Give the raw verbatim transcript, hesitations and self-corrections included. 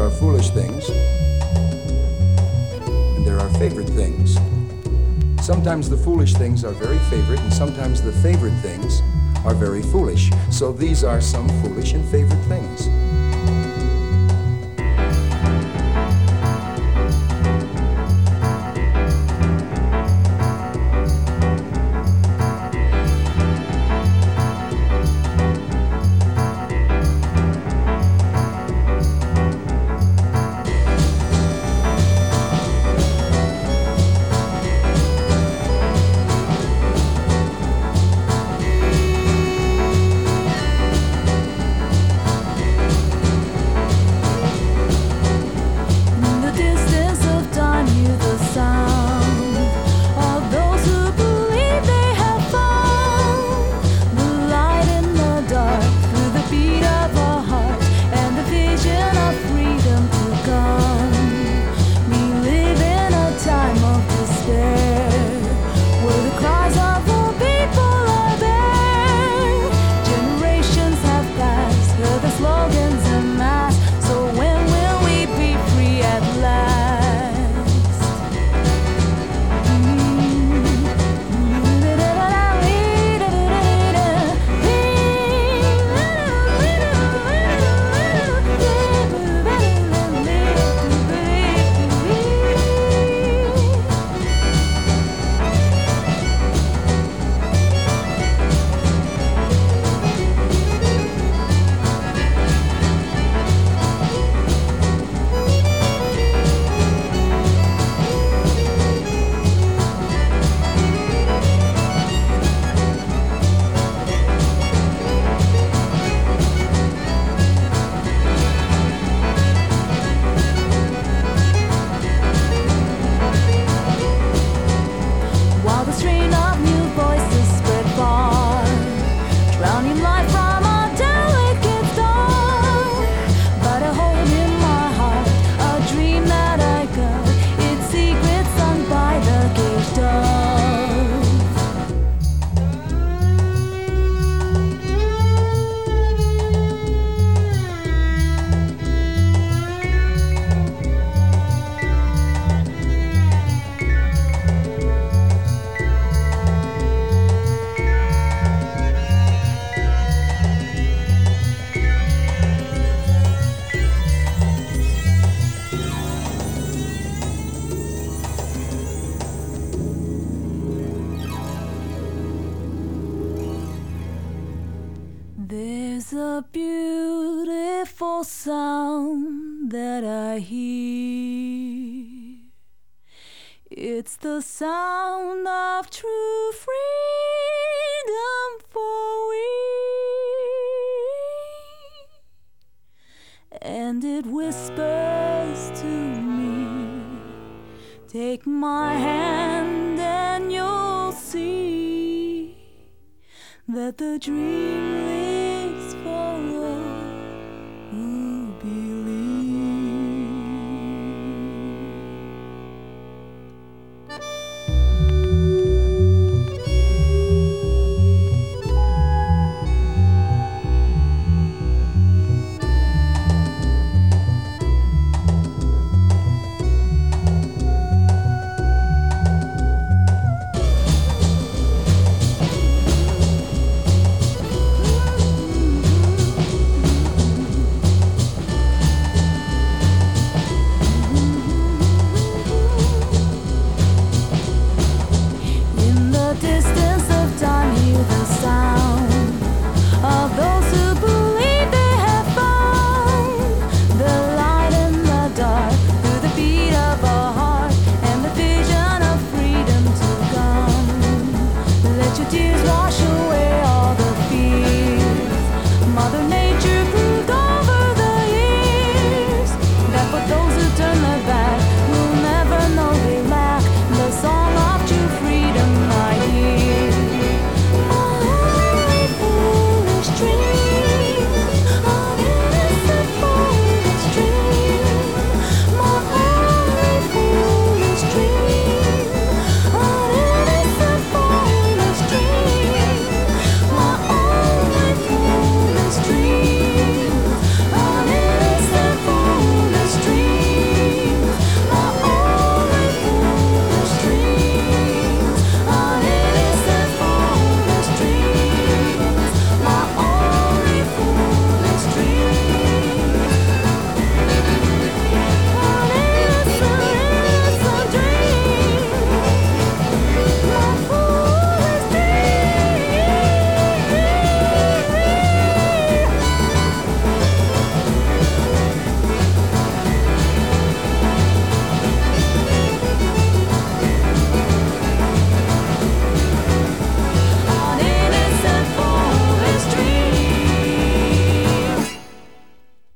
are foolish things, and there are favorite things. Sometimes the foolish things are very favorite, and sometimes the favorite things are very foolish. So these are some foolish and favorite things. There's a beautiful sound that I hear. It's the sound of true freedom for we. And it whispers to me, take my hand and you'll see that the dream lives